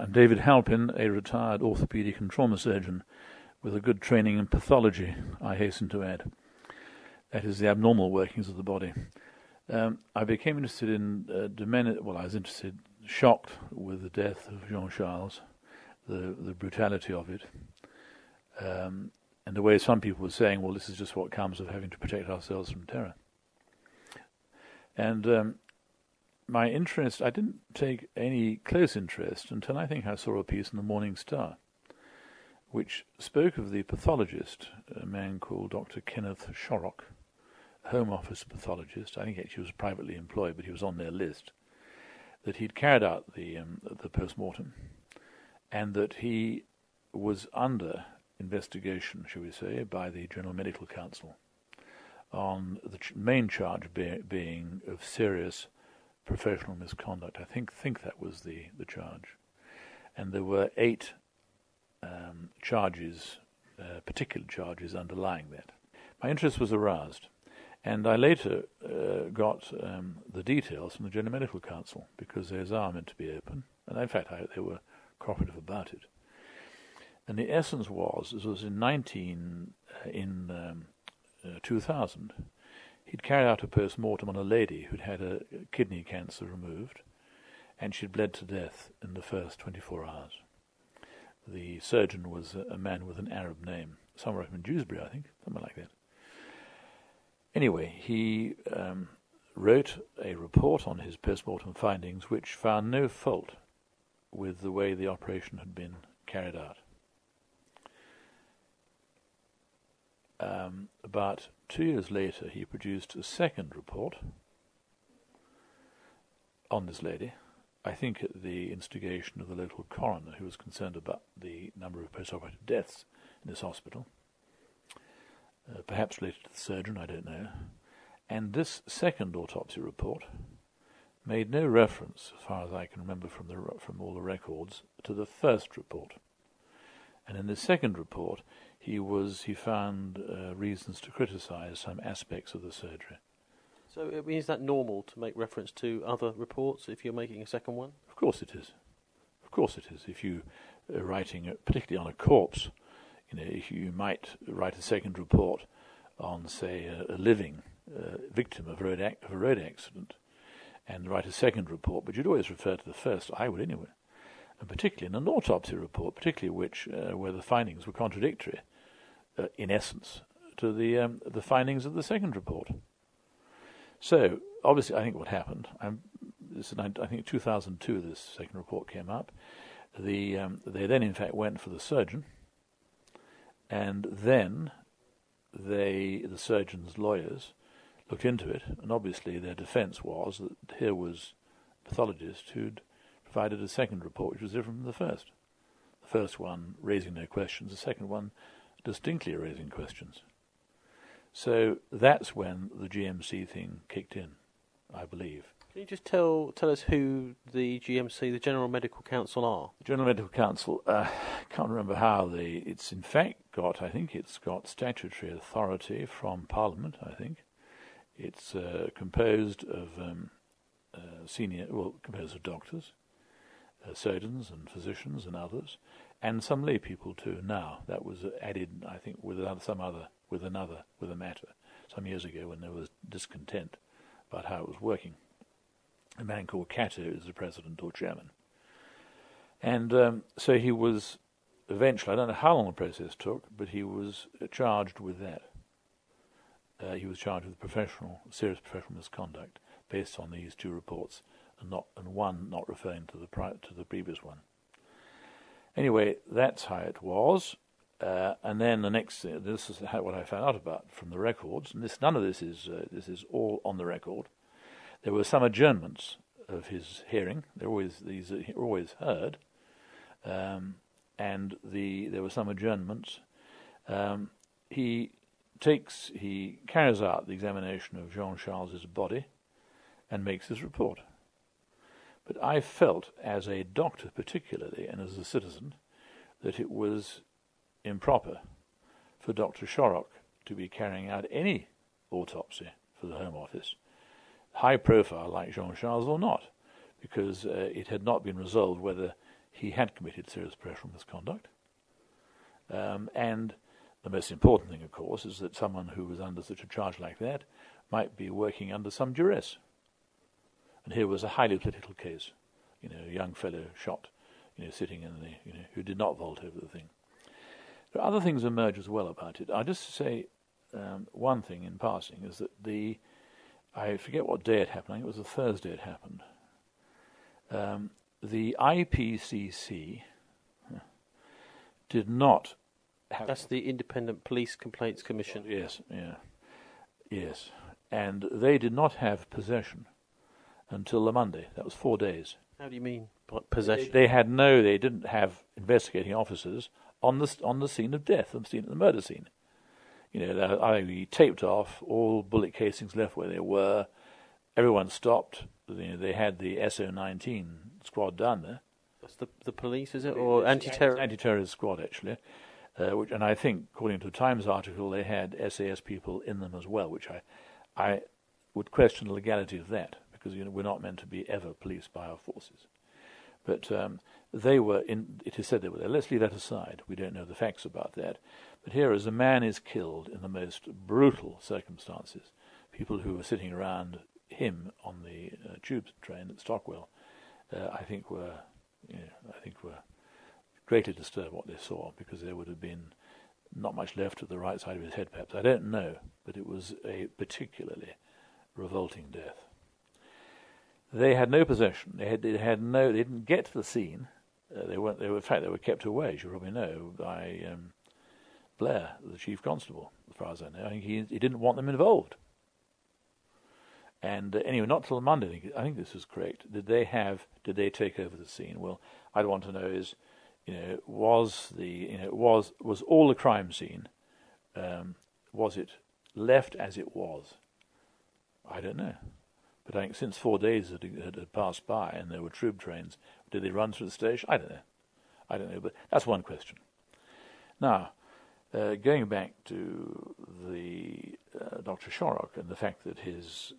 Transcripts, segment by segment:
I'm David Halpin, a retired orthopaedic and trauma surgeon with a good training in pathology, I hasten to add. That is the abnormal workings of the body. I became interested in shocked with the death of Jean Charles, the brutality of it, and the way some people were saying, well, this is just what comes of having to protect ourselves from terror. And my interest, I didn't take any close interest until I think I saw a piece in the Morning Star, which spoke of the pathologist, a man called Dr. Kenneth Shorrock, a Home Office pathologist. I think actually he was privately employed, but he was on their list, that he'd carried out the post-mortem, and that he was under investigation, shall we say, by the General Medical Council on the main charge being of serious professional misconduct. I think that was the charge. And there were 8 charges, particular charges underlying that. My interest was aroused, and I later got the details from the General Medical Council, because theirs are meant to be open, and in fact they were cooperative about it. And the essence was, this was in 2000, he'd carried out a post-mortem on a lady who'd had a kidney cancer removed, and she'd bled to death in the first 24 hours. The surgeon was a man with an Arab name, somewhere up in Dewsbury, I think, something like that. Anyway, he wrote a report on his post-mortem findings which found no fault with the way the operation had been carried out. About 2 years later, he produced a second report on this lady, I think at the instigation of the local coroner, who was concerned about the number of post-operative deaths in this hospital, perhaps related to the surgeon, I don't know. And this second autopsy report made no reference, as far as I can remember from all the records, to the first report. And in the second report, he found reasons to criticize some aspects of the surgery. So is that normal to make reference to other reports if you're making a second one? Of course it is. Of course it is. If you are writing, particularly on a corpse, you might write a second report on, say, a living victim of a road accident, and write a second report, but you'd always refer to the first. I would anyway. And particularly in an autopsy report, where the findings were contradictory, in essence, to the findings of the second report. So, obviously, I think what happened, I think 2002 this second report came up. They then, in fact, went for the surgeon, and then the surgeon's lawyers looked into it, and obviously their defense was that here was a pathologist who'd provided a second report which was different from the first. The first one raising no questions, the second one distinctly raising questions. So that's when the GMC thing kicked in, I believe. Can you just tell us who the GMC, the General Medical Council, are? The General Medical Council, can't remember how it's in fact got statutory authority from Parliament, I think. It's composed of composed of doctors, surgeons and physicians and others, and some lay people too now. That was added, I think, with a matter some years ago when there was discontent about how it was working. A man called Cato is the president or chairman. And so he was eventually, I don't know how long the process took, but he was charged with that. He was charged with serious professional misconduct based on these 2 reports, and one not referring to the previous one. Anyway, that's how it was. And then the next thing, this is what I found out about from the records, and none of this is all on the record. There were some adjournments of his hearing. These are always heard, and there were some adjournments. He carries out the examination of Jean Charles's body, and makes his report. But I felt, as a doctor particularly, and as a citizen, that it was improper for Dr. Shorrock to be carrying out any autopsy for the Home Office, high profile like Jean Charles or not, because it had not been resolved whether he had committed serious professional misconduct. And the most important thing, of course, is that someone who was under such a charge like that might be working under some duress. And here was a highly political case, a young fellow shot, sitting in who did not vault over the thing. There are other things emerge as well about it. I'll just say one thing in passing is that I forget what day it happened. I think it was a Thursday it happened. The IPCC did not have... That's the Independent Police Complaints Commission. Yes, yes. And they did not have possession until the Monday. That was 4 days. How do you mean possession? They didn't have investigating officers on the scene of death, the murder scene. They taped off, all bullet casings left where they were. Everyone stopped. They had the SO-19 squad down there. That's the police, is it, or anti-terror? Anti-terrorist squad, actually. And I think, according to a Times article, they had SAS people in them as well, which I would question the legality of that, because we're not meant to be ever policed by our forces. But they were it is said they were there. Let's leave that aside. We don't know the facts about that. But here, as a man is killed in the most brutal circumstances, people who were sitting around him on the tube train at Stockwell, I think were greatly disturbed what they saw, because there would have been not much left of the right side of his head, perhaps. I don't know, but it was a particularly revolting death. They had no possession. They didn't get to the scene. In fact, they were kept away, as you probably know, by Blair, the chief constable, as far as I know. I think he didn't want them involved. And anyway, not till Monday, I think this is correct. Did they take over the scene? Well, I'd want to know is, was all the crime scene, was it left as it was? I don't know. But I think since 4 days had passed by and there were tube trains, did they run through the station? I don't know, but that's one question. Now, going back to the Dr. Shorrock and the fact that his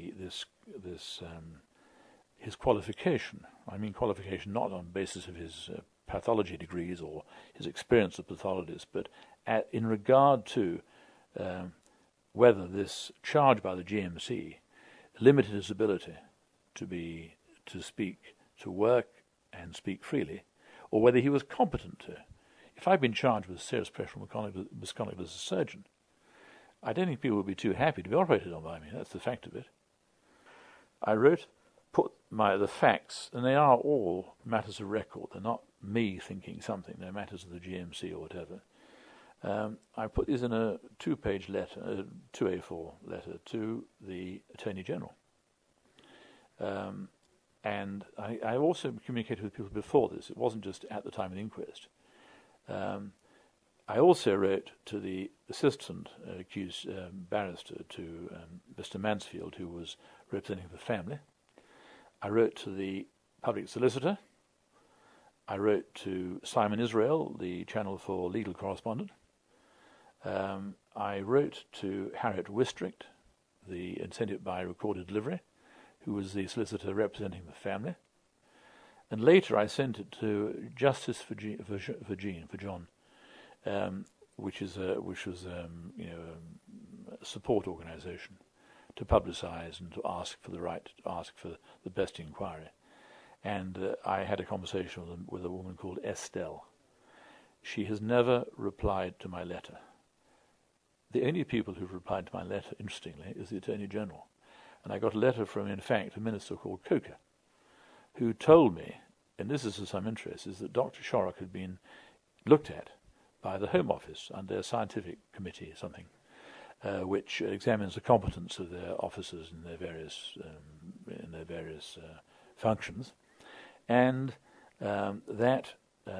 qualification, I mean qualification not on the basis of his pathology degrees or his experience as a pathologist, but in regard to whether this charge by the GMC limited his ability to speak, to work and speak freely, or whether he was competent to. If I'd been charged with serious professional misconduct as a surgeon, I don't think people would be too happy to be operated on by me. That's the fact of it. I put the facts, and they are all matters of record. They're not me thinking something. They're matters of the GMC or whatever. I put these in a 2-page letter, 2A4 letter to the Attorney General. And I also communicated with people before this. It wasn't just at the time of the inquest. I also wrote to the assistant accused barrister, to Mr. Mansfield, who was representing the family. I wrote to the public solicitor. I wrote to Simon Israel, the Channel 4 legal correspondent. I wrote to Harriet Wistrict, and sent it by recorded delivery, who was the solicitor representing the family. And later I sent it to Justice for John, which was a support organisation to publicise and to ask for the best inquiry. And I had a conversation with a woman called Estelle. She has never replied to my letter. The only people who've replied to my letter, interestingly, is the Attorney General. And I got a letter from, in fact, a minister called Coker, who told me, and this is of some interest, is that Dr. Shorrock had been looked at by the Home Office under a scientific committee, something, which examines the competence of their officers in their various functions, and that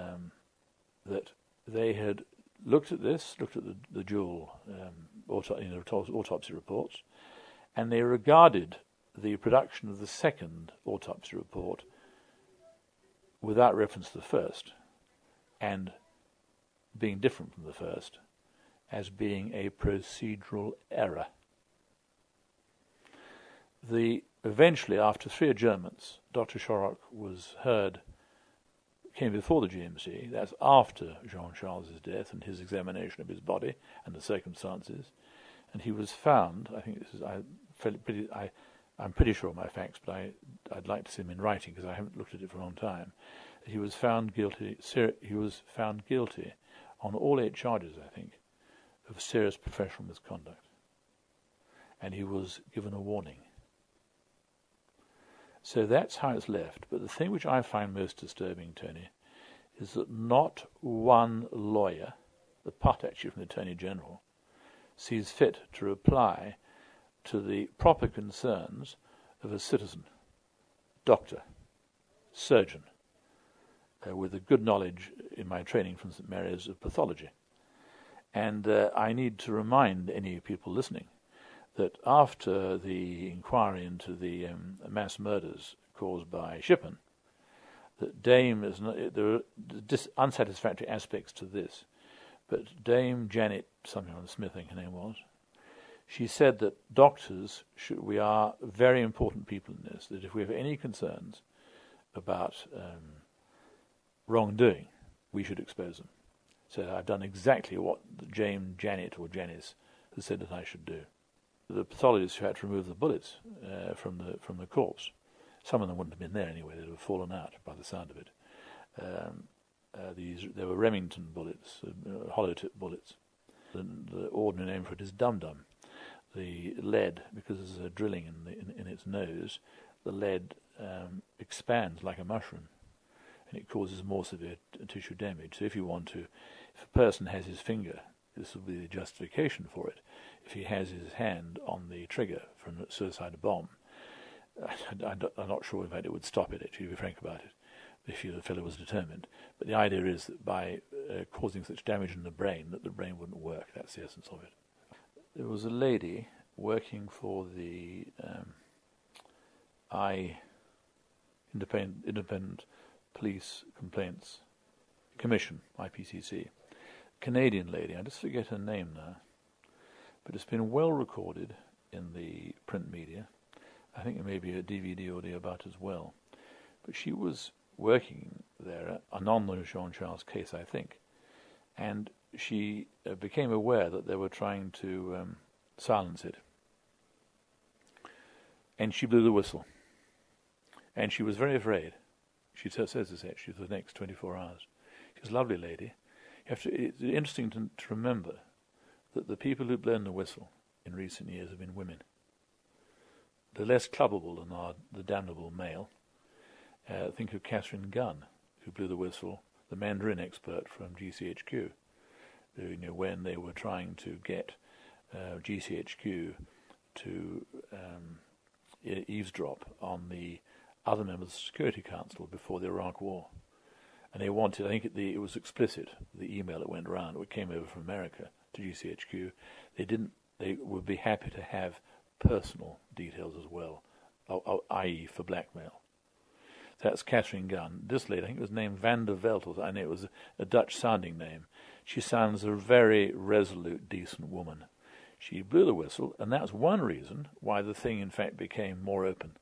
they had looked at the dual autopsy reports, and they regarded the production of the second autopsy report without reference to the first, and being different from the first, as being a procedural error. Eventually, after 3 adjournments, Dr. Shorrock came before the GMC. That's after Jean-Charles' death and his examination of his body and the circumstances. And he was found, I think this is, I'm pretty sure of my facts, but I'd like to see them in writing because I haven't looked at it for a long time. He was found guilty. He was found guilty on all 8 charges, I think, of serious professional misconduct, and he was given a warning. So that's how it's left. But the thing which I find most disturbing, Tony, is that not one lawyer, apart actually from the Attorney General, sees fit to reply to the proper concerns of a citizen, doctor, surgeon, with a good knowledge in my training from St. Mary's of pathology. And I need to remind any people listening that after the inquiry into the mass murders caused by Shippen, that Dame is not, there are unsatisfactory aspects to this, but Dame Janet, something on Smith, I think her name was, she said that doctors we are very important people in this, that if we have any concerns about wrongdoing, we should expose them. So I've done exactly what Janet or Janice has said that I should do. The pathologists who had to remove the bullets from the corpse, some of them wouldn't have been there anyway, they'd have fallen out by the sound of it. There were Remington bullets, hollow tip bullets. The ordinary name for it is dum-dum. The lead, because there's a drilling in its nose, the lead expands like a mushroom, and it causes more severe tissue damage. So if a person has his finger, this will be the justification for it. If he has his hand on the trigger for a suicide bomb, I'm not sure, in fact, it would stop it, actually, to be frank about it, if the fellow was determined. But the idea is that by causing such damage in the brain, that the brain wouldn't work. That's the essence of it. There was a lady working for the Independent Police Complaints Commission, IPCC, Canadian lady. I just forget her name now, but it's been well recorded in the print media. I think there may be a DVD audio about it as well. But she was working there on the Jean-Charles case, I think, and she became aware that they were trying to silence it. And she blew the whistle. And she was very afraid. She says this actually for the next 24 hours. She's a lovely lady. It's interesting to remember that the people who've blown the whistle in recent years have been women. They're less clubbable than the damnable male. Think of Catherine Gunn, who blew the whistle, the Mandarin expert from GCHQ. When they were trying to get GCHQ to eavesdrop on the other members of the Security Council before the Iraq War. And they wanted, I think it was explicit, the email that went around, it came over from America to GCHQ. They would be happy to have personal details as well, i.e. for blackmail. That's Catherine Gunn. This lady, I think it was named Van der Veld, I know it was a Dutch-sounding name. She sounds a very resolute, decent woman. She blew the whistle, and that's one reason why the thing, in fact, became more open.